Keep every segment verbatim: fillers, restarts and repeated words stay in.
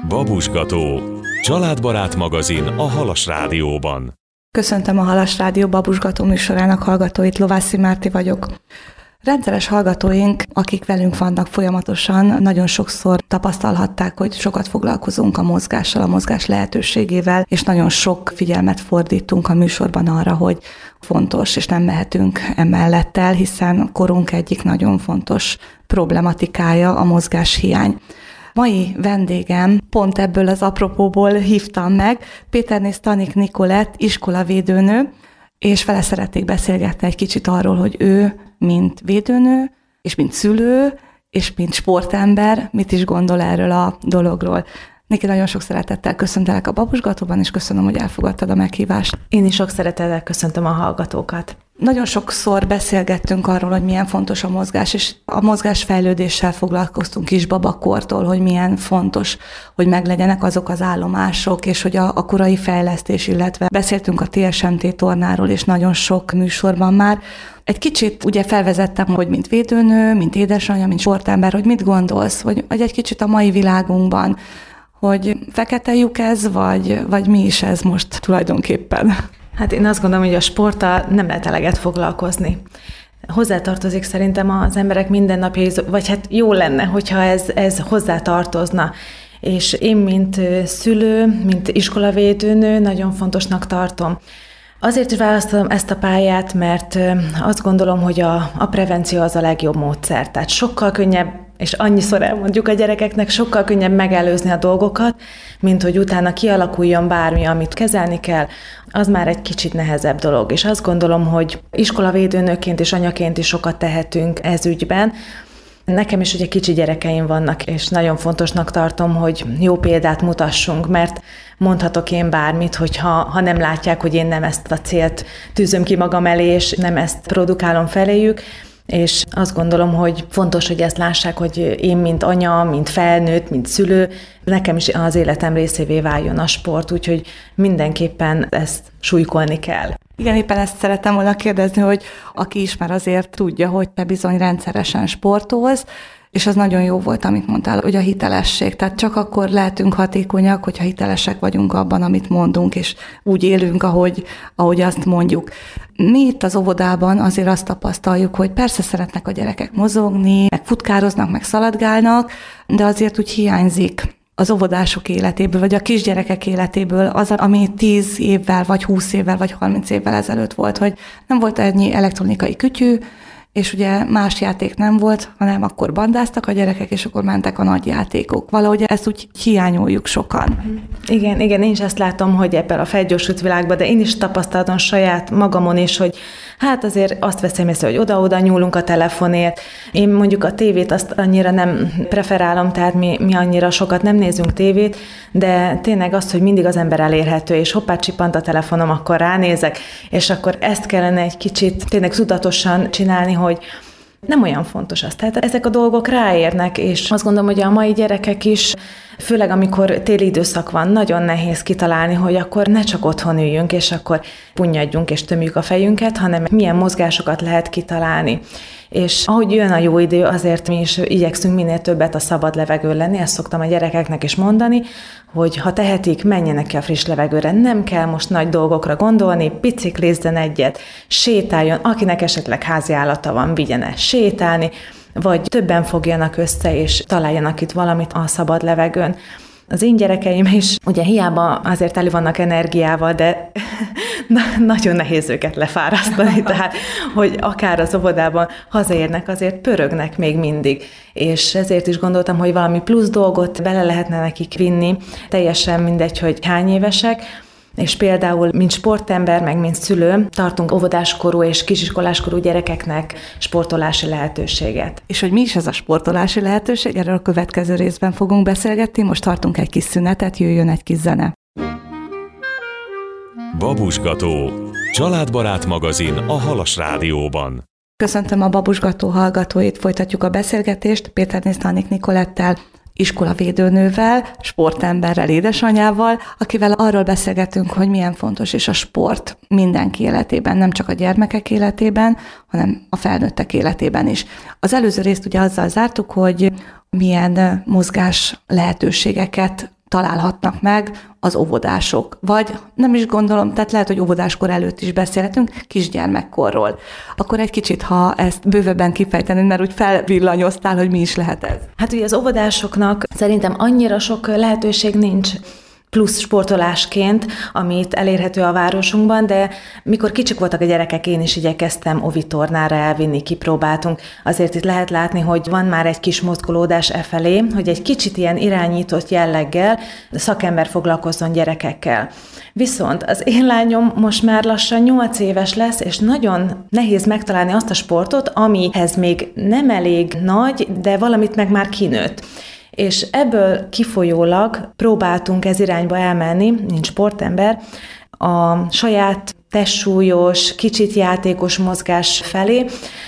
Babusgató, családbarát magazin a Halas Rádióban. Köszöntöm a Halas Rádió Babusgató műsorának hallgatóit, Lovászi Márti vagyok. Rendszeres hallgatóink, akik velünk vannak folyamatosan, nagyon sokszor tapasztalhatták, hogy sokat foglalkozunk a mozgással, a mozgás lehetőségével, és nagyon sok figyelmet fordítunk a műsorban arra, hogy fontos, és nem mehetünk emellett el, hiszen korunk egyik nagyon fontos problematikája a mozgáshiány. Mai vendégem pont ebből az apropóból hívtam meg, Péterné Stanik Nikolett, iskolavédőnő, és vele szeretnék beszélgetni egy kicsit arról, hogy ő, mint védőnő, és mint szülő, és mint sportember, mit is gondol erről a dologról. Niki, nagyon sok szeretettel köszöntelek a Babusgatóban, és köszönöm, hogy elfogadtad a meghívást. Én is sok szeretettel köszöntöm a hallgatókat. Nagyon sokszor beszélgettünk arról, hogy milyen fontos a mozgás, és a mozgásfejlődéssel foglalkoztunk kisbabakortól, hogy milyen fontos, hogy meglegyenek azok az állomások, és hogy a, a korai fejlesztés, illetve beszéltünk a té es em té tornáról, és nagyon sok műsorban már. Egy kicsit ugye felvezettem, hogy mint védőnő, mint édesanyja, mint sportember, hogy mit gondolsz, hogy, vagy egy kicsit a mai világunkban, hogy fekete lyuk ez, vagy, vagy mi is ez most tulajdonképpen? Hát én azt gondolom, hogy a sporttal nem lehet eleget foglalkozni. Hozzátartozik szerintem az emberek mindennapjai, vagy hát jó lenne, hogyha ez, ez hozzátartozna. És én, mint szülő, mint iskolavédőnő nagyon fontosnak tartom. Azért is választom ezt a pályát, mert azt gondolom, hogy a, a prevenció az a legjobb módszer. Tehát sokkal könnyebb, és annyiszor elmondjuk a gyerekeknek, sokkal könnyebb megelőzni a dolgokat, mint hogy utána kialakuljon bármi, amit kezelni kell, az már egy kicsit nehezebb dolog. És azt gondolom, hogy iskolavédőnőként és anyaként is sokat tehetünk ez ügyben. Nekem is ugye kicsi gyerekeim vannak, és nagyon fontosnak tartom, hogy jó példát mutassunk, mert mondhatok én bármit, hogyha ha nem látják, hogy én nem ezt a célt tűzöm ki magam elé, és nem ezt produkálom feléjük, és azt gondolom, hogy fontos, hogy ezt lássák, hogy én, mint anya, mint felnőtt, mint szülő, nekem is az életem részévé váljon a sport, úgyhogy mindenképpen ezt súlykolni kell. Igen, éppen ezt szerettem volna kérdezni, hogy aki ismer azért tudja, hogy te bizony rendszeresen sportolsz, és az nagyon jó volt, amit mondtál, hogy a hitelesség. Tehát csak akkor lehetünk hatékonyak, hogyha hitelesek vagyunk abban, amit mondunk, és úgy élünk, ahogy, ahogy azt mondjuk. Mi itt az óvodában azért azt tapasztaljuk, hogy persze szeretnek a gyerekek mozogni, meg futkároznak, meg szaladgálnak, de azért úgy hiányzik az óvodások életéből, vagy a kisgyerekek életéből az, ami tíz évvel, vagy húsz évvel, vagy harminc évvel ezelőtt volt, hogy nem volt ennyi elektronikai kütyű, és ugye más játék nem volt, hanem akkor bandáztak a gyerekek, és akkor mentek a nagy játékok. Valahogy ezt úgy hiányoljuk sokan. Igen, igen, én is ezt látom, hogy ebben a felgyorsult világban, de én is tapasztaltam saját magamon is, hogy hát azért azt veszem észre, hogy oda-oda nyúlunk a telefonért. Én mondjuk a tévét azt annyira nem preferálom, tehát mi, mi annyira sokat nem nézünk tévét, de tényleg az, hogy mindig az ember elérhető, és hoppá csippant a telefonom, akkor ránézek, és akkor ezt kellene egy kicsit tényleg tudatosan csinálni, hogy nem olyan fontos az. Tehát ezek a dolgok ráérnek, és azt gondolom, hogy a mai gyerekek is, főleg amikor téli időszak van, nagyon nehéz kitalálni, hogy akkor ne csak otthon üljünk, és akkor punnyadjunk és tömjük a fejünket, hanem milyen mozgásokat lehet kitalálni. És ahogy jön a jó idő, azért mi is igyekszünk minél többet a szabad levegőn lenni, ezt szoktam a gyerekeknek is mondani, hogy ha tehetik, menjenek ki a friss levegőre, nem kell most nagy dolgokra gondolni, biciklizzen egyet, sétáljon, akinek esetleg háziállata van, vigyen el sétálni, vagy többen fogjanak össze, és találjanak itt valamit a szabad levegőn. Az én gyerekeim is, ugye hiába azért teli vannak energiával, de nagyon nehéz őket lefárasztani, tehát hogy akár az óvodában hazaérnek, azért pörögnek még mindig. És ezért is gondoltam, hogy valami plusz dolgot bele lehetne nekik vinni, teljesen mindegy, hogy hány évesek, és például, mint sportember, meg mint szülő, tartunk óvodáskorú és kisiskoláskorú gyerekeknek sportolási lehetőséget. És hogy mi is ez a sportolási lehetőség, erről a következő részben fogunk beszélgetni, most tartunk egy kis szünetet, jöjjön egy kis zene. Babusgató, családbarát magazin a Halas Rádióban. Köszöntöm a Babusgató hallgatóit, folytatjuk a beszélgetést Péterné Stanik Nikolettel, iskolavédőnővel, sportemberrel, édesanyával, akivel arról beszélgetünk, hogy milyen fontos is a sport mindenki életében, nem csak a gyermekek életében, hanem a felnőttek életében is. Az előző részt ugye azzal zártuk, hogy milyen mozgás lehetőségeket találhatnak meg az óvodások. Vagy nem is gondolom, tehát lehet, hogy óvodáskor előtt is beszélhetünk, kisgyermekkorról. Akkor egy kicsit, ha ezt bővebben kifejtenéd, mert úgy felvillanyoztál, hogy mi is lehet ez. Hát ugye az óvodásoknak szerintem annyira sok lehetőség nincs plusz sportolásként, amit elérhető a városunkban, de mikor kicsik voltak a gyerekek, én is igyekeztem ovitornára elvinni, kipróbáltunk. Azért itt lehet látni, hogy van már egy kis mozgolódás e felé, hogy egy kicsit ilyen irányított jelleggel szakember foglalkozzon gyerekekkel. Viszont az én lányom most már lassan nyolc éves lesz, és nagyon nehéz megtalálni azt a sportot, amihez még nem elég nagy, de valamit meg már kinőtt. És ebből kifolyólag próbáltunk ez irányba elmenni, nincs sportember, a saját testsúlyos, kicsit játékos mozgás felé,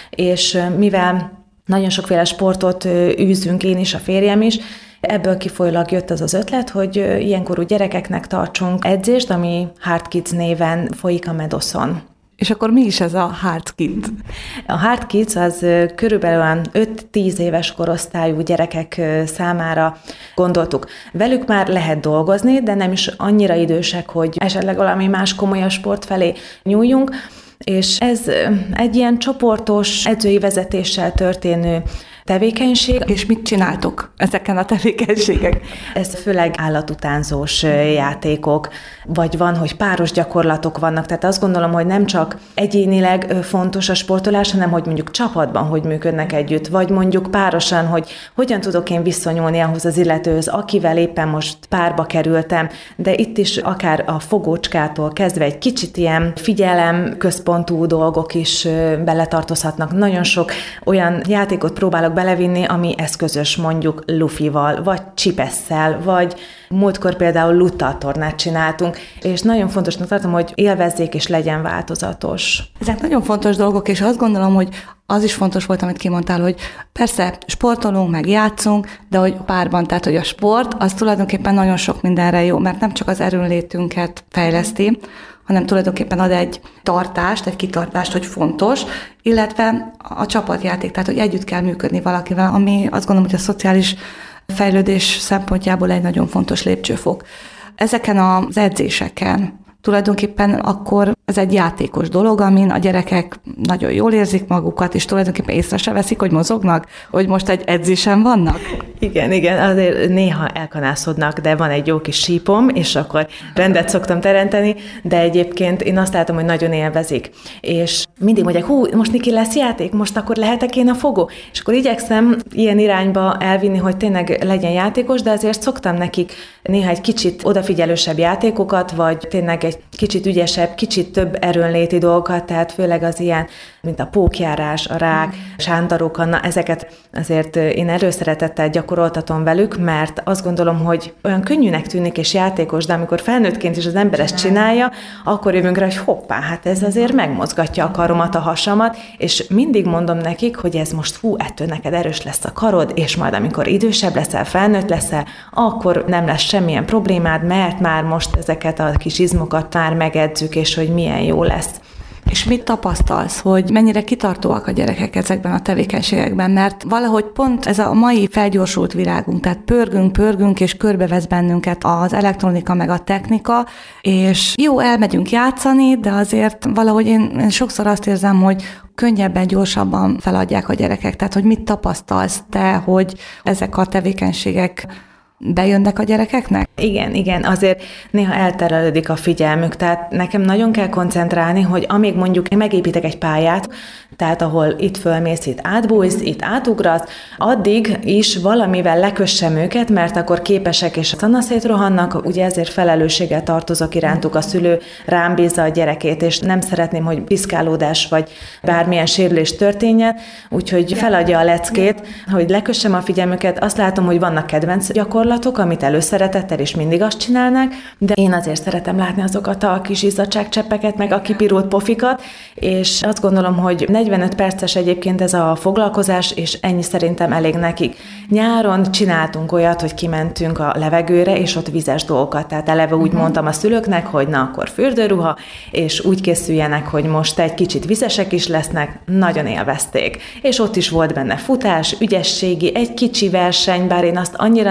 és mivel nagyon sokféle sportot űzünk, én is, a férjem is, ebből kifolyólag jött az az ötlet, hogy ilyenkorú gyerekeknek tartsunk edzést, ami Hard Kids néven folyik a Medoszon. És akkor mi is ez a Hard Kids? A Hard Kids az körülbelül öt-tíz éves korosztályú gyerekek számára gondoltuk. Velük már lehet dolgozni, de nem is annyira idősek, hogy esetleg valami más komolyabb sport felé nyúljunk, és ez egy ilyen csoportos edzői vezetéssel történő tevékenység. És mit csináltok ezeken a tevékenységek? Ez főleg állatutánzós játékok, vagy van, hogy páros gyakorlatok vannak, tehát azt gondolom, hogy nem csak egyénileg fontos a sportolás, hanem hogy mondjuk csapatban hogy működnek együtt, vagy mondjuk párosan, hogy hogyan tudok én viszonyulni ahhoz az illetőhöz, akivel éppen most párba kerültem, de itt is akár a fogócskától kezdve egy kicsit ilyen figyelemközpontú dolgok is beletartozhatnak. Nagyon sok olyan játékot próbálok belevinni, ami eszközös, mondjuk lufival, vagy csipesszel, vagy múltkor például luttatornát csináltunk, és nagyon fontosnak tartom, hogy élvezzék és legyen változatos. Ezek nagyon fontos dolgok, és azt gondolom, hogy az is fontos volt, amit kimondtál, hogy persze sportolunk, meg játszunk, de hogy párban, tehát hogy a sport, az tulajdonképpen nagyon sok mindenre jó, mert nem csak az erőnlétünket fejleszti, hanem tulajdonképpen ad egy tartást, egy kitartást, hogy fontos, illetve a csapatjáték, tehát hogy együtt kell működni valakivel, ami azt gondolom, hogy a szociális fejlődés szempontjából egy nagyon fontos lépcsőfok. Ezeken az edzéseken tulajdonképpen akkor ez egy játékos dolog, amin a gyerekek nagyon jól érzik magukat, és tulajdonképpen észre se veszik, hogy mozognak, hogy most egy edzésen vannak. Igen, igen, azért néha elkanászodnak, de van egy jó kis sípom, és akkor rendet szoktam teremteni, de egyébként én azt látom, hogy nagyon élvezik. És mindig mondják, hú, most Niki lesz játék, most akkor lehetek én a fogó? És akkor igyekszem ilyen irányba elvinni, hogy tényleg legyen játékos, de azért szoktam nekik néha egy kicsit odafigyelősebb játékokat, vagy tényleg egy kicsit ügyesebb, kicsit több erőnléti dolgokat, tehát főleg az ilyen, mint a pókjárás, a rák, sándarok, na ezeket azért én előszeretettel gyakoroltatom velük, mert azt gondolom, hogy olyan könnyűnek tűnik és játékos, de amikor felnőttként is az ember ezt csinálja, akkor jövünk rá, hogy hoppá, hát ez azért megmozgatja a karomat, a hasamat, és mindig mondom nekik, hogy ez most hú, ettől neked erős lesz a karod, és majd amikor idősebb leszel, felnőtt leszel, akkor nem lesz semmilyen problémád, mert már most ezeket a kis izmokat már megedzük, és hogy milyen jó lesz. És mit tapasztalsz, hogy mennyire kitartóak a gyerekek ezekben a tevékenységekben? Mert valahogy pont ez a mai felgyorsult világunk, tehát pörgünk, pörgünk, és körbevesz bennünket az elektronika meg a technika, és jó, elmegyünk játszani, de azért valahogy én, én sokszor azt érzem, hogy könnyebben, gyorsabban feladják a gyerekek. Tehát, hogy mit tapasztalsz te, hogy ezek a tevékenységek bejönnek a gyerekeknek? Igen, igen, azért néha elterelődik a figyelmük, tehát nekem nagyon kell koncentrálni, hogy amíg mondjuk én megépítek egy pályát, tehát ahol itt fölmész, itt átbújsz, itt átugrasz, addig is valamivel lekössem őket, mert akkor képesek és szanaszét rohannak, ugye ezért felelősséggel tartozok irántuk, a szülő rám bízza a gyerekét, és nem szeretném, hogy piszkálódás vagy bármilyen sérülés történjen, úgyhogy feladja a leckét, hogy lekössem a figyelmüket. Azt látom, hogy vannak kedvenc gyakorlatok, amit előszeretettel és mindig azt csinálnák, de én azért szeretem látni azokat a kis izzadságcseppeket, meg a kipirult pofikat, és azt gondolom, hogy negyvenöt perces egyébként ez a foglalkozás, és ennyi szerintem elég nekik. Nyáron csináltunk olyat, hogy kimentünk a levegőre, és ott vizes dolgokat, tehát eleve úgy uh-huh. mondtam a szülőknek, hogy na akkor fürdőruha, és úgy készüljenek, hogy most egy kicsit vizesek is lesznek, nagyon élvezték. És ott is volt benne futás, ügyességi, egy kicsi verseny, bár én azt annyira nem szeretem,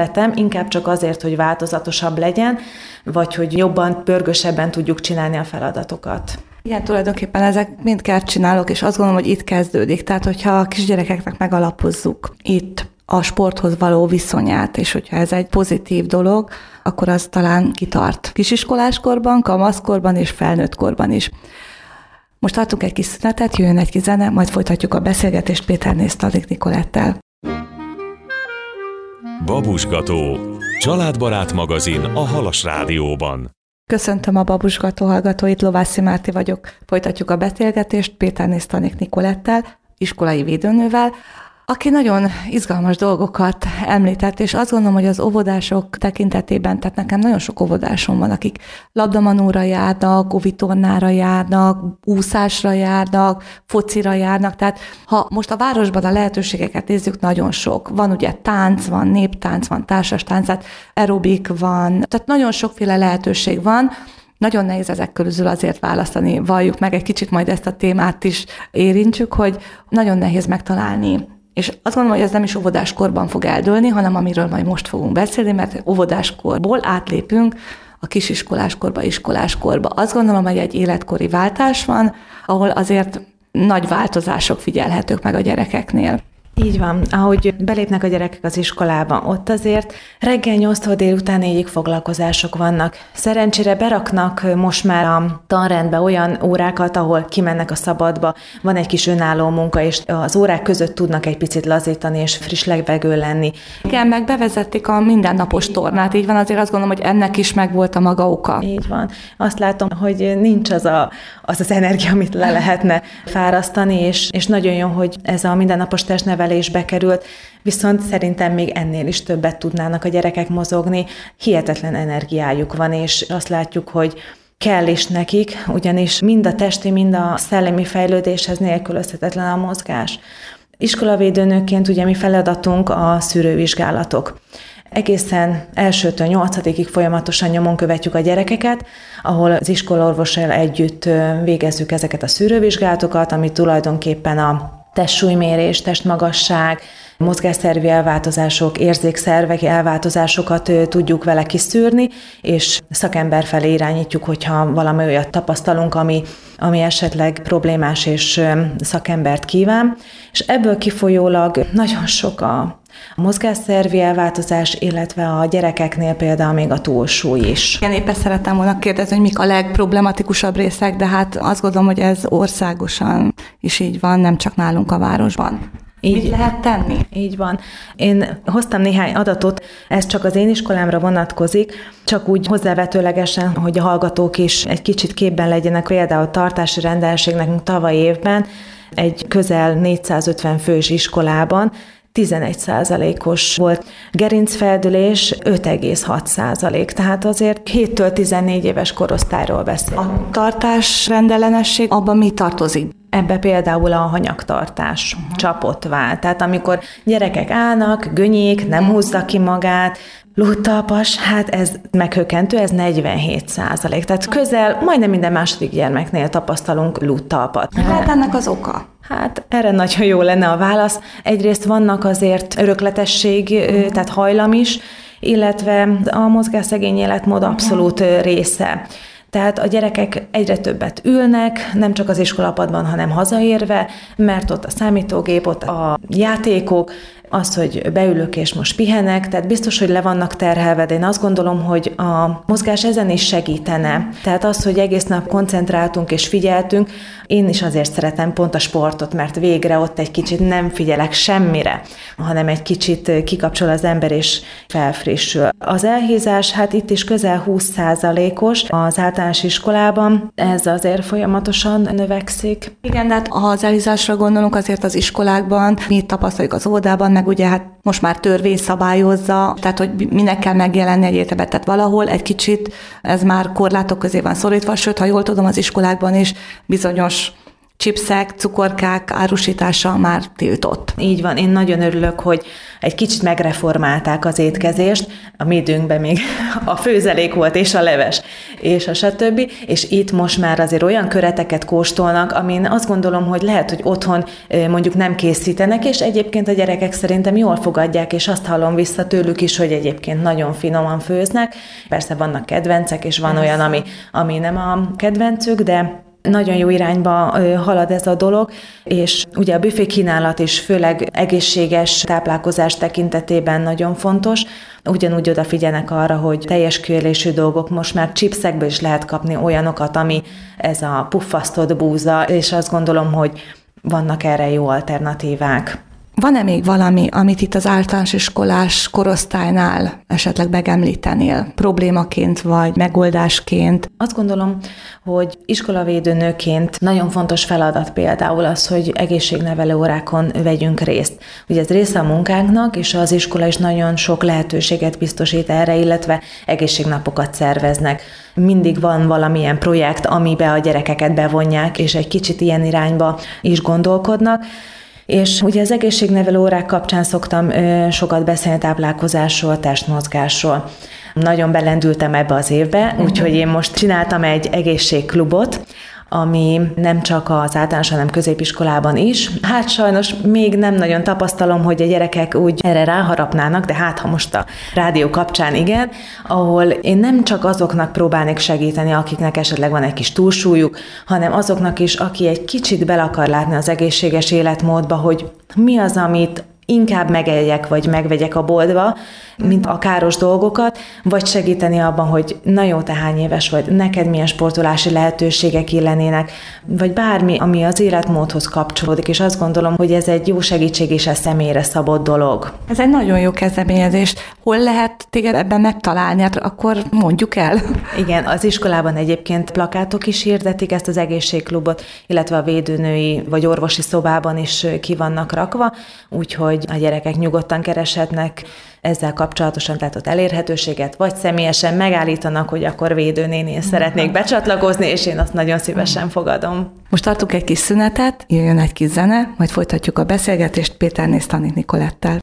szeretem, inkább csak azért, hogy változatosabb legyen, vagy hogy jobban, pörgősebben tudjuk csinálni a feladatokat. Igen, tulajdonképpen ezek mind kertcsinálók, és azt gondolom, hogy itt kezdődik. Tehát, hogyha a kisgyerekeknek megalapozzuk itt a sporthoz való viszonyát, és hogyha ez egy pozitív dolog, akkor az talán kitart kisiskoláskorban, kamaszkorban és felnőttkorban is. Most tartunk egy kis szünetet, jöjjön egy kis zene, majd folytatjuk a beszélgetést Péterné Stanik Nicolettel. Babusgató, családbarát magazin a Halas Rádióban. Köszöntöm a Babusgató hallgatóit, Lovászi Márti vagyok. Folytatjuk a beszélgetést Péterné Stanik Nicolettel, iskolai védőnővel, aki nagyon izgalmas dolgokat említett, és azt gondolom, hogy az óvodások tekintetében, tehát nekem nagyon sok óvodásom van, akik labdamanóra járnak, óvitornára járnak, úszásra járnak, focira járnak, tehát ha most a városban a lehetőségeket nézzük, nagyon sok. Van ugye tánc, van néptánc, van társas tánc, tehát aerobik van, tehát nagyon sokféle lehetőség van. Nagyon nehéz ezek közül azért választani, valljuk meg, egy kicsit majd ezt a témát is érintsük, hogy nagyon nehéz megtalálni. És azt gondolom, hogy ez nem is óvodáskorban fog eldőlni, hanem amiről majd most fogunk beszélni, mert óvodáskorból átlépünk a kisiskoláskorba, iskoláskorba. Azt gondolom, hogy egy életkori váltás van, ahol azért nagy változások figyelhetők meg a gyerekeknél. Így van, ahogy belépnek a gyerekek az iskolába, ott azért reggel nyolctól délután négyig foglalkozások vannak. Szerencsére beraknak most már a tanrendbe olyan órákat, ahol kimennek a szabadba, van egy kis önálló munka, és az órák között tudnak egy picit lazítani és friss levegő lenni. Igen, meg bevezették a mindennapos tornát, így van, azért azt gondolom, hogy ennek is megvolt a maga oka. Így van. Azt látom, hogy nincs az a, az, az energia, amit le lehetne fárasztani, és, és nagyon jó, hogy ez a mindennapos testnevelésbe került, viszont szerintem még ennél is többet tudnának a gyerekek mozogni. Hihetetlen energiájuk van, és azt látjuk, hogy kell is nekik, ugyanis mind a testi, mind a szellemi fejlődéshez nélkülözhetetlen a mozgás. Iskolavédőnőként ugye mi feladatunk a szűrővizsgálatok. Egészen elsőtől nyolcadikig folyamatosan nyomon követjük a gyerekeket, ahol az iskolaorvossal együtt végezzük ezeket a szűrővizsgálatokat, ami tulajdonképpen a testsúlymérés, testmagasság, mozgásszervi elváltozások, érzékszervek elváltozásokat tudjuk vele kiszűrni, és szakember felé irányítjuk, hogyha valami olyat tapasztalunk, ami, ami esetleg problémás és szakembert kíván. És ebből kifolyólag nagyon sok a A mozgásszervi elváltozás, illetve a gyerekeknél például még a túlsúly is. Igen, éppen szerettem volna kérdezni, hogy mik a legproblematikusabb részek, de hát azt gondolom, hogy ez országosan is így van, nem csak nálunk a városban. Így, Mit lehet tenni? Így van. Én hoztam néhány adatot, ez csak az én iskolámra vonatkozik, csak úgy hozzávetőlegesen, hogy a hallgatók is egy kicsit képben legyenek, például tartási rendeltség nekünk tavaly évben egy közel négyszázötven fős iskolában tizenegy százalékos volt gerincfeldülés, öt egész hat százalék, tehát azért héttől tizennégy éves korosztályról beszél. A tartásrendellenesség, abban mi tartozik? Ebbe például a hanyagtartás, uh-huh. csapott váll. Tehát amikor gyerekek állnak, gönyék, nem húzza ki magát, lúttalpas, hát ez meghökkentő, ez negyvenhét százalék. Tehát közel, majdnem minden második gyermeknél tapasztalunk lúttalpat. Mi lehet ennek az oka? Hát erre nagyon jó lenne a válasz. Egyrészt vannak azért örökletesség, uh-huh. tehát hajlam is, illetve a mozgásszegény életmód abszolút uh-huh. része. Tehát a gyerekek egyre többet ülnek, nem csak az iskolapadban, hanem hazaérve, mert ott a számítógép, ott a játékok, az, hogy beülök és most pihenek, tehát biztos, hogy le vannak terhelve, de én azt gondolom, hogy a mozgás ezen is segítene. Tehát az, hogy egész nap koncentráltunk és figyeltünk, én is azért szeretem pont a sportot, mert végre ott egy kicsit nem figyelek semmire, hanem egy kicsit kikapcsol az ember és felfrissül. Az elhízás, hát itt is közel húsz százalékos az általános iskolában, ez azért folyamatosan növekszik. Igen, de hát ha az elhízásra gondolunk, azért az iskolákban, mi tapasztaljuk az óvodában, meg ugye hát most már törvény szabályozza, tehát hogy minek kell megjelenni egy értelemben, tehát valahol egy kicsit ez már korlátok közé van szorítva, sőt, ha jól tudom, az iskolákban is bizonyos chipszek, cukorkák árusítása már tiltott. Így van, én nagyon örülök, hogy egy kicsit megreformálták az étkezést, a mi időnkben még a főzelék volt, és a leves, és a stb. És itt most már azért olyan köreteket kóstolnak, amin azt gondolom, hogy lehet, hogy otthon mondjuk nem készítenek, és egyébként a gyerekek szerintem jól fogadják, és azt hallom vissza tőlük is, hogy egyébként nagyon finoman főznek. Persze vannak kedvencek, és van olyan, ami, ami nem a kedvencük, de nagyon jó irányba halad ez a dolog, és ugye a büfé kínálat is főleg egészséges táplálkozás tekintetében nagyon fontos. Ugyanúgy odafigyelnek arra, hogy teljes kiélésű dolgok, most már chipsekből is lehet kapni olyanokat, ami ez a puffasztott búza, és azt gondolom, hogy vannak erre jó alternatívák. Van-e még valami, amit itt az általános iskolás korosztálynál esetleg megemlítenél problémaként vagy megoldásként? Azt gondolom, hogy iskolavédőnőként nagyon fontos feladat például az, hogy egészségnevelő órákon vegyünk részt. Ugye ez része a munkánknak, és az iskola is nagyon sok lehetőséget biztosít erre, illetve egészségnapokat szerveznek. Mindig van valamilyen projekt, amiben a gyerekeket bevonják, és egy kicsit ilyen irányba is gondolkodnak. És ugye az egészségnevelő órák kapcsán szoktam ö, sokat beszélni táplálkozásról, testmozgásról. Nagyon belendültem ebbe az évbe, úgyhogy én most csináltam egy egészségklubot, ami nem csak az általános, hanem középiskolában is. Hát sajnos még nem nagyon tapasztalom, hogy a gyerekek úgy erre ráharapnának, de hát ha most a rádió kapcsán igen, ahol én nem csak azoknak próbálnék segíteni, akiknek esetleg van egy kis túlsúlyuk, hanem azoknak is, aki egy kicsit bele akar látni az egészséges életmódba, hogy mi az, amit inkább megeljek, vagy megvegyek a boltba, mint a káros dolgokat, vagy segíteni abban, hogy na jó, te hány éves vagy, neked milyen sportolási lehetőségek illenének, vagy bármi, ami az életmódhoz kapcsolódik, és azt gondolom, hogy ez egy jó segítség és ez személyre szabott dolog. Ez egy nagyon jó kezdeményezés. Hol lehet téged ebben megtalálni? Hát akkor mondjuk el. Igen, az iskolában egyébként plakátok is hirdetik ezt az egészségklubot, illetve a védőnői vagy orvosi szobában is ki vannak rakva, úgyhogy a gyerekek nyugodtan kereshetnek ezzel kapcsolatosan, tehát ott elérhetőséget, vagy személyesen megállítanak, hogy akkor védőnéni szeretnék becsatlakozni, és én azt nagyon szívesen fogadom. Most tartunk egy kis szünetet, jöjjön egy kis zene, majd folytatjuk a beszélgetést Péterné Stanik Nicolettel.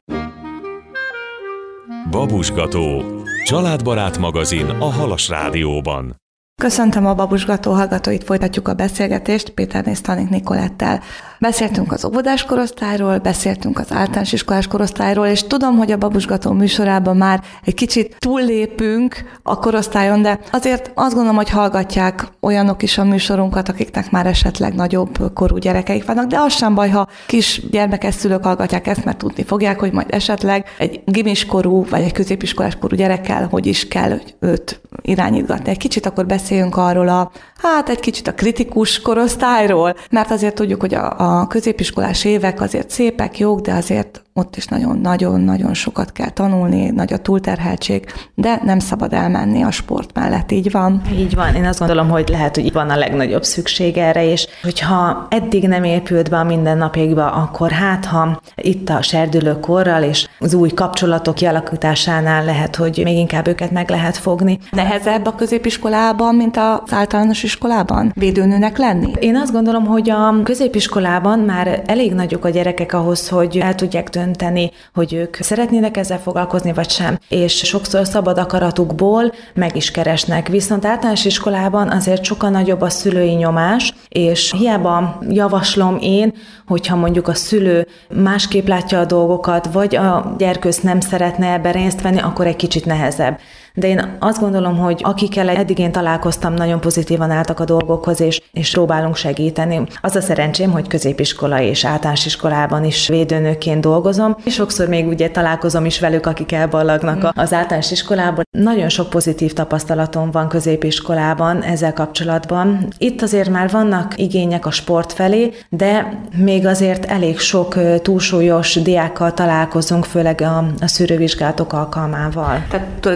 Babusgató, családbarát magazin a Halas Rádióban. Köszöntöm a Babusgató hallgatóit, folytatjuk a beszélgetést Péterné Stanik Nicolettel. Beszéltünk az óvodás korosztályról, beszéltünk az általános iskolás korosztályról, és tudom, hogy a Babusgató műsorában már egy kicsit túllépünk a korosztályon, de azért azt gondolom, hogy hallgatják olyanok is a műsorunkat, akiknek már esetleg nagyobb korú gyerekeik vannak, de az sem baj, ha kis gyermekes szülők hallgatják ezt, mert tudni fogják, hogy majd esetleg egy gimiskorú vagy egy középiskolás korú gyerekkel hogy is kell őt irányítgatni. Egy kicsit akkor beszéljünk arról a, hát egy kicsit a kritikus korosztályról, mert azért tudjuk, hogy a, a középiskolás évek azért szépek, jók, de azért ott is nagyon-nagyon-nagyon sokat kell tanulni, nagy a túlterheltség, de nem szabad elmenni a sport mellett, így van? Így van, én azt gondolom, hogy lehet, hogy van a legnagyobb szükség erre, és hogyha eddig nem épült be a mindennapjaikba, akkor hát, ha itt a serdülőkorral és az új kapcsolatok kialakításánál lehet, hogy még inkább őket meg lehet fogni. Nehezebb a középiskolában, mint az általános iskolában védőnőnek lenni? Én azt gondolom, hogy a középiskolában már elég nagyok a gyerekek ahhoz, hogy el tudják dönteni, hogy ők szeretnének ezzel foglalkozni, vagy sem. És sokszor szabad akaratukból meg is keresnek. Viszont általános iskolában azért sokkal nagyobb a szülői nyomás, és hiába javaslom én, hogyha mondjuk a szülő másképp látja a dolgokat, vagy a gyerkőc nem szeretne ebben részt venni, akkor egy kicsit nehezebb. De én azt gondolom, hogy akikkel eddig én találkoztam, nagyon pozitívan álltak a dolgokhoz, és, és próbálunk segíteni. Az a szerencsém, hogy középiskola és általános iskolában is védőnőként dolgozom, és sokszor még ugye találkozom is velük, akik elballagnak az általános iskolában. Nagyon sok pozitív tapasztalatom van középiskolában ezzel kapcsolatban. Itt azért már vannak igények a sport felé, de még azért elég sok túlsúlyos diákkal találkozunk, főleg a, a szűrővizsgálatok alkalmával. Tehát tulajdonképpen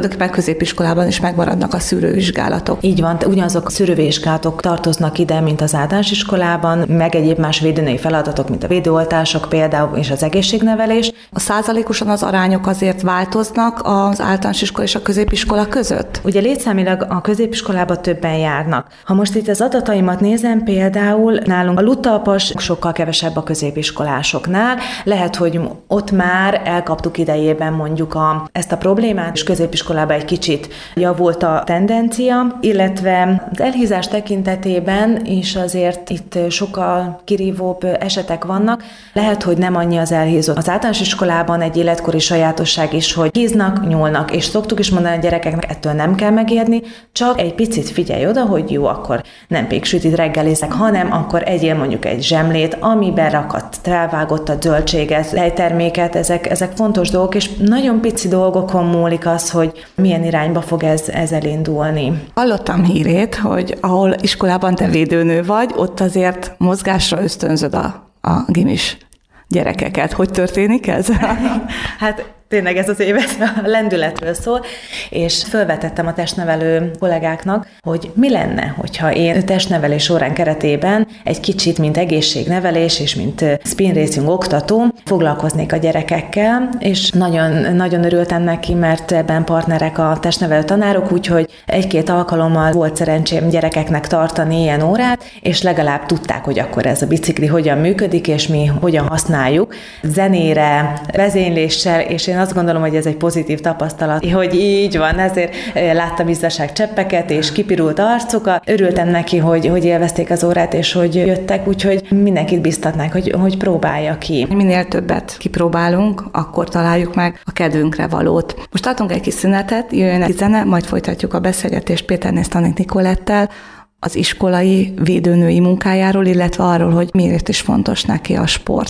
középiskolában is megmaradnak a szűrővizsgálatok. Így van, ugyanazok a szűrővizsgálatok tartoznak ide, mint az általános iskolában, meg egyéb más védőnői feladatok, mint a védőoltások például, és az egészségnevelés. A százalékosan az arányok azért változnak az általános iskola és a középiskola között? Ugye létszámilag a középiskolában többen járnak. Ha most itt az adataimat nézem, például nálunk a lutalpas sokkal kevesebb a középiskolásoknál. Lehet, hogy ott már elkaptuk idejében mondjuk a, ezt a problémát, és középiskolában egy kicsit javult a tendencia, illetve az elhízás tekintetében is azért itt sokkal kirívóbb esetek vannak. Lehet, hogy nem annyi az elhízott. Az általános iskolában egy életkori sajátosság is, hogy híznak, nyúlnak, és szoktuk is mondani a gyerekeknek, ettől nem kell megérni, csak egy picit figyelj oda, hogy jó, akkor nem péksütit reggelizek, hanem akkor egyél mondjuk egy zsemlét, amiben rakat felvágott a zöldséget, lejterméket, ezek, ezek fontos dolgok, és nagyon pici dolgokon múlik az, hogy milyen irányba fog ez, ez elindulni. Hallottam hírét, hogy ahol iskolában te védőnő vagy, ott azért mozgásra ösztönzöd a, a gimis gyerekeket. Hogy történik ez? Hát tényleg ez az év a lendületről szól, és felvetettem a testnevelő kollégáknak, hogy mi lenne, hogyha én testnevelés órán keretében egy kicsit, mint egészségnevelés és mint spin racing oktató foglalkoznék a gyerekekkel, és nagyon, nagyon örültem neki, mert ebben partnerek a testnevelő tanárok, úgyhogy egy-két alkalommal volt szerencsém gyerekeknek tartani ilyen órát, és legalább tudták, hogy akkor ez a bicikli hogyan működik, és mi hogyan használjuk. Zenére, vezényléssel, és én azt gondolom, hogy ez egy pozitív tapasztalat, hogy így van, ezért láttam izzaság cseppeket és kipirult arcokat. Örültem neki, hogy, hogy élvezték az órát, és hogy jöttek, úgyhogy mindenkit biztatnák, hogy, hogy próbálja ki. Minél többet kipróbálunk, akkor találjuk meg a kedvünkre valót. Most tartunk egy kis szünetet, jöjjön egy zene, majd folytatjuk a beszélgetést Péterné Stanik Nicolettel az iskolai védőnői munkájáról, illetve arról, hogy miért is fontos neki a sport.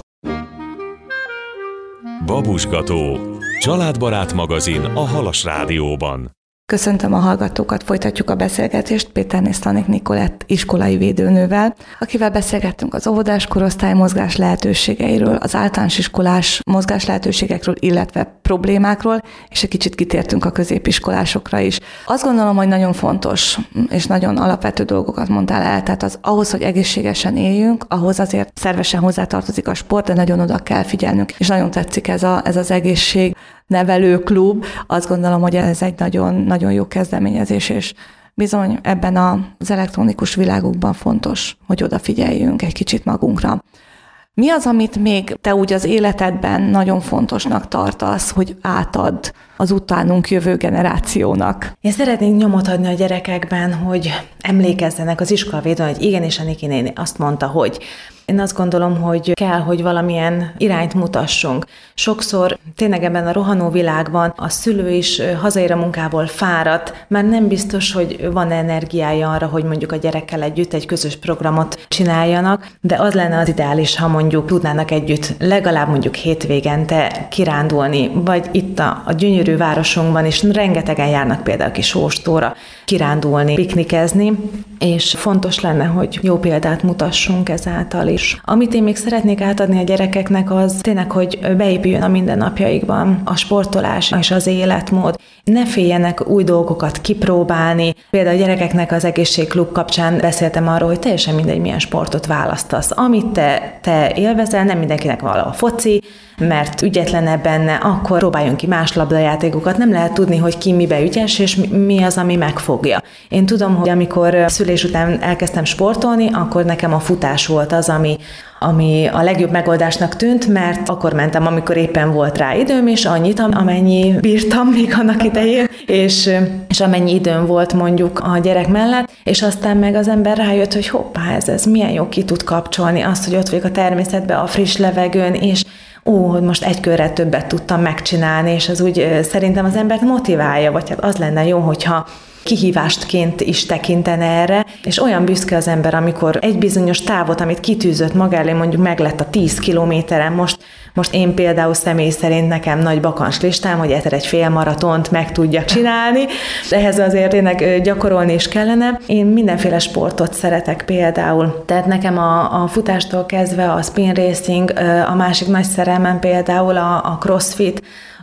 Babusgató, családbarát magazin a Halas Rádióban. Köszöntöm a hallgatókat, folytatjuk a beszélgetést Péterné Stanik Nicolett iskolai védőnővel, akivel beszélgettünk az óvodás korosztály mozgás lehetőségeiről, az általános iskolás mozgás lehetőségekről, illetve problémákról, és egy kicsit kitértünk a középiskolásokra is. Azt gondolom, hogy nagyon fontos, és nagyon alapvető dolgokat mondtál el, tehát az, ahhoz, hogy egészségesen éljünk, ahhoz azért szervesen hozzátartozik a sport, de nagyon oda kell figyelnünk, és nagyon tetszik ez, a, ez az egészség nevelő klub. Azt gondolom, hogy ez egy nagyon, nagyon jó kezdeményezés, és bizony ebben az elektronikus világukban fontos, hogy odafigyeljünk egy kicsit magunkra. Mi az, amit még te úgy az életedben nagyon fontosnak tartasz, hogy átadd az utánunk jövő generációnak? Én szeretnék nyomot adni a gyerekekben, hogy emlékezzenek az iskolavédőn, hogy igenis a Niki néni azt mondta, hogy én azt gondolom, hogy kell, hogy valamilyen irányt mutassunk. Sokszor tényleg ebben a rohanó világban a szülő is hazaér a munkából fáradt, már nem biztos, hogy van energiája arra, hogy mondjuk a gyerekkel együtt egy közös programot csináljanak, de az lenne az ideális, ha mondjuk tudnának együtt legalább mondjuk hétvégente kirándulni, vagy itt a, a gyönyörű városunkban is rengetegen járnak például kis Óstóra kirándulni, piknikezni, és fontos lenne, hogy jó példát mutassunk ezáltal is. Amit én még szeretnék átadni a gyerekeknek, az tényleg, hogy beépüljön a mindennapjaikban a sportolás és az életmód. Ne féljenek új dolgokat kipróbálni. Például a gyerekeknek az egészségklub kapcsán beszéltem arról, hogy teljesen mindegy, milyen sportot választasz. Amit te, te élvezel, nem mindenkinek való a foci, mert ügyetlenebb benne, akkor próbáljunk ki más labdajátékokat. Nem lehet tudni, hogy ki mibe ügyes, és mi az, ami megfogja. Én tudom, hogy amikor szülés után elkezdtem sportolni, akkor nekem a futás volt az, ami, ami a legjobb megoldásnak tűnt, mert akkor mentem, amikor éppen volt rá időm, és annyit, amennyi bírtam még annak idején, és, és amennyi időm volt mondjuk a gyerek mellett, és aztán meg az ember rájött, hogy hoppá, ez, ez milyen jó, ki tud kapcsolni azt, hogy ott vagyok a természetben, a friss levegőn, és ó, hogy most egy körrel többet tudtam megcsinálni, és az úgy szerintem az embert motiválja, vagy hát az lenne jó, hogyha kihívástként is tekintene erre, és olyan büszke az ember, amikor egy bizonyos távot, amit kitűzött maga elé, mondjuk meglett a tíz kilométeren, most, most én például személy szerint nekem nagy bakancs listám, hogy egyszer egy fél maratont meg tudjak csinálni, ehhez azért tényleg gyakorolni is kellene. Én mindenféle sportot szeretek például, tehát nekem a, a futástól kezdve a spin racing, a másik nagy szerelmem például a, a crossfit,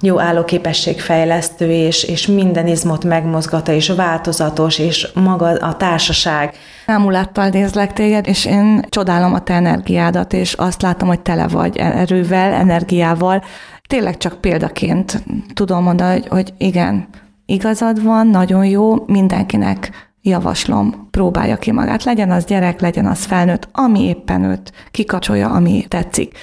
jó állóképességfejlesztő, és, és minden izmot megmozgata, és változatos, és maga a társaság. Ámulattal nézlek téged, és én csodálom a te energiádat, és azt látom, hogy tele vagy erővel, energiával. Tényleg csak példaként tudom mondani, hogy, hogy igen, igazad van, nagyon jó, mindenkinek javaslom, próbálja ki magát. Legyen az gyerek, legyen az felnőtt, ami éppen őt kikapcsolja, ami tetszik.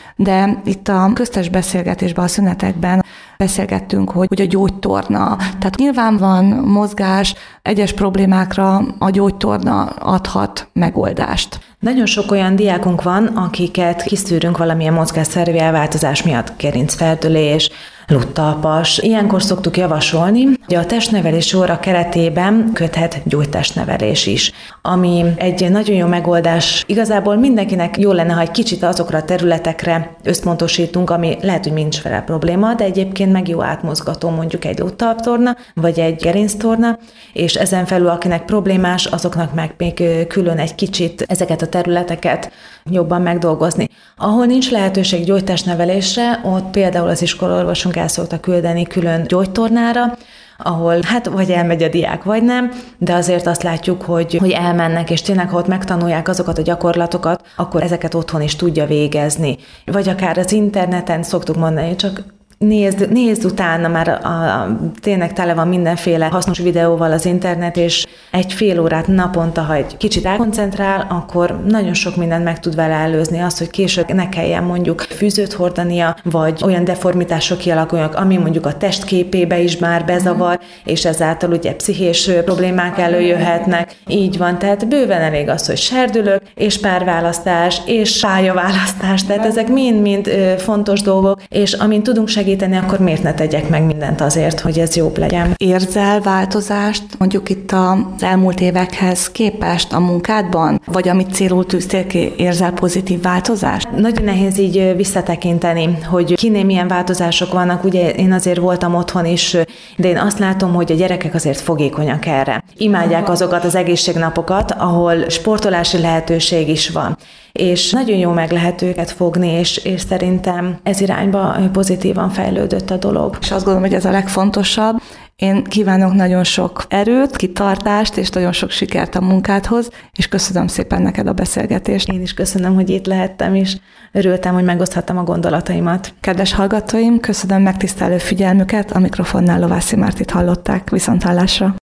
De itt a köztes beszélgetésben, a szünetekben beszélgettünk, hogy, hogy a gyógytorna. Tehát nyilván van mozgás, egyes problémákra a gyógytorna adhat megoldást. Nagyon sok olyan diákunk van, akiket kiszűrünk valamilyen mozgásszervi elváltozás miatt, gerincferdülés, luttalpas. Ilyenkor szoktuk javasolni, hogy a testnevelési óra keretében köthet gyógytestnevelés is, ami egy nagyon jó megoldás. Igazából mindenkinek jó lenne, ha egy kicsit azokra a területekre összpontosítunk, ami lehet, hogy nincs vele probléma, de egyébként meg jó átmozgató, mondjuk egy luttalptorna, vagy egy gerinctorna, és ezen felül, akinek problémás, azoknak meg még külön egy kicsit ezeket a területeket jobban megdolgozni. Ahol nincs lehetőség gyógytestnevelésre, ott például az iskolaorvosunk el szokta küldeni külön gyógytornára, ahol hát vagy elmegy a diák, vagy nem, de azért azt látjuk, hogy, hogy elmennek, és tényleg, ha ott megtanulják azokat a gyakorlatokat, akkor ezeket otthon is tudja végezni. Vagy akár az interneten szoktuk mondani, csak Nézd, nézd utána, már a, a, tényleg tele van mindenféle hasznos videóval az internet, és egy fél órát naponta, ha egy kicsit elkoncentrál, akkor nagyon sok mindent meg tud vele előzni. Azt, hogy később ne kelljen mondjuk fűzőt hordania, vagy olyan deformitások kialakulnak, ami mondjuk a testképébe is már bezavar, és ezáltal ugye pszichés problémák előjöhetnek. Így van, tehát bőven elég az, hogy serdülök, és párválasztás, és pályaválasztás, tehát ezek mind-mind fontos dolgok, és amint tudunk segíteni, akkor miért ne tegyek meg mindent azért, hogy ez jobb legyen. Érzel változást mondjuk itt az elmúlt évekhez képest a munkádban? Vagy amit célul tűztél ki, érzel pozitív változást? Nagyon nehéz így visszatekinteni, hogy kinél milyen változások vannak. Ugye én azért voltam otthon is, de én azt látom, hogy a gyerekek azért fogékonyak erre. Imádják azokat az egészségnapokat, ahol sportolási lehetőség is van. És nagyon jó meg lehet őket fogni, és, és szerintem ez irányba pozitívan fejlődött a dolog. És azt gondolom, hogy ez a legfontosabb. Én kívánok nagyon sok erőt, kitartást, és nagyon sok sikert a munkádhoz, és köszönöm szépen neked a beszélgetést. Én is köszönöm, hogy itt lehettem, és örültem, hogy megoszthattam a gondolataimat. Kedves hallgatóim, köszönöm megtisztelő figyelmüket, a mikrofonnál Lovászi Mártit hallották, viszonthallásra.